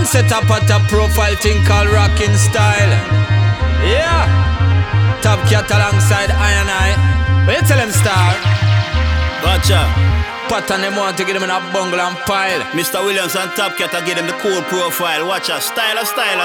man set up a top profile thing called rocking style. Yeah. Top Cat alongside I. But you tell them star. Gotcha. Pattern them want to get them in a bungle and pile. Mr. Williams and Top Cat I give them the cool profile. Watch out, style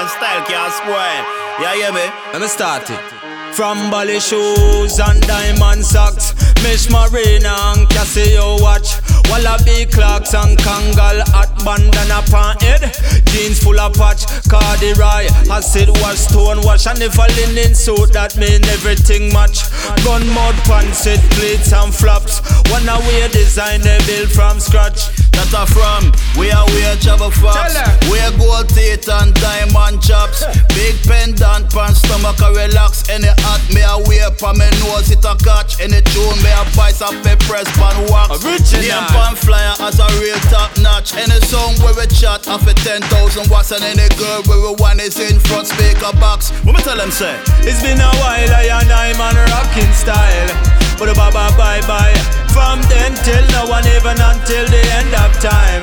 can't spoil. Yeah, hear me? Let me start it. From Bally shoes and diamond socks, Mish Marina and Casio watch, Wallaby clocks and Kangal hat bandana pan head, jeans full of patch, corduroy, acid wash, stone wash, and if a linen suit that mean everything match. Gun mud pants, it plates and flaps, one away design they build from scratch. That are from where travel fox, where gold teeth and diamond chops, big pendant pan stomach a relax. Any hat me a wear pan me nose it a catch. Any tune me a bice up a press pan wax. Name pan flyer as a real top notch. Any song where we chat off a 10,000 watts, and any girl where we want is in front speaker box. What me tell them say? It's been a while I'm on rocking style, but bye bye. From then till now and even until the end of time.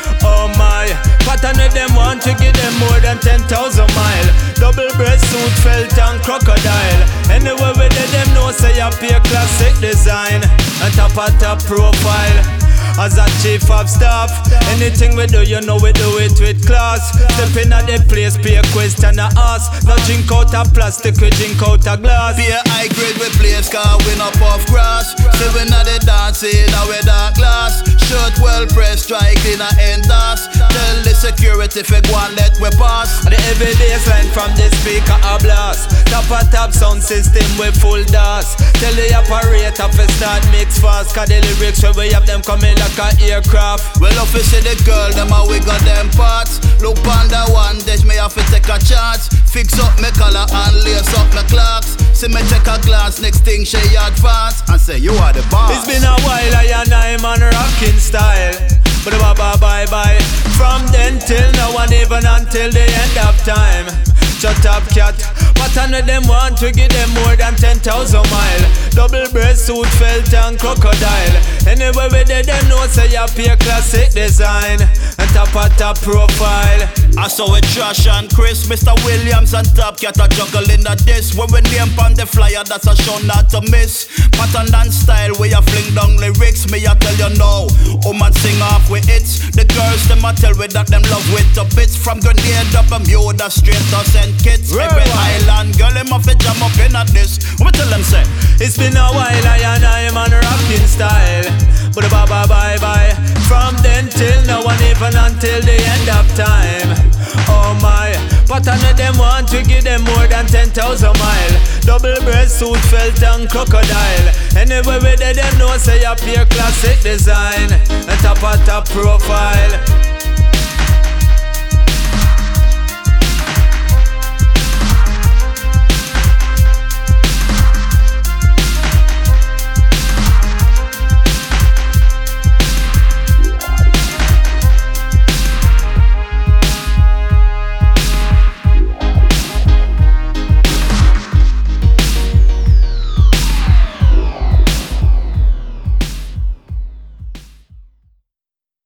Oh my, pattern with them want to give them more than 10,000 mile. Double breast suit, felt and crocodile. Anywhere with them know say I pay classic design and top profile. As a chief of staff, anything we do, you know we do it with class. Step in at the place, pay a question and ask. Not drink out a plastic, we drink out a glass. Be a high grade with place, car we not off grass. See we not the dancing, now we dark glass. Shirt well pressed, dry clean and end us. Tell the security if we go and let we pass. The everyday's line from the speaker a blast. Top sound system with full dust. Tell the operator to start mix fast, cause the lyrics where we have them coming like a aircraft. Well, if you see the girl, them a wiggle them parts. Look on the one dash, me have to take a chance. Fix up me collar and lace up my clocks. See me check a glance, next thing she advance and say you are the boss. It's been a while I'm on rocking style, but bye. From then till now and even until the end of time. Shut up cat, but none of them want to give them more than 10,000 mile. Double breast suit, felt and crocodile. Anyway with them know say you pay classic design and top profile. I saw it Trash and Chris, Mr. Williams and Top Cat a juggling at this. When we name on the flyer, that's a show not to miss. Pattern and style, where you fling down lyrics. Me I tell you now, man sing off with hits. The girls them I tell we that them love with the bits. From Grenade up Bermuda straight to St. Kitts. Every island girl them off the jam up in at this. What me tell them say? It's been a while I'm on rocking style, but bye. From then till now and even until the end of time. Oh my, but none of them want to give them more than 10,000 mile. Double breast suit, felt and crocodile. Anyway with them know say you pay classic design and top profile.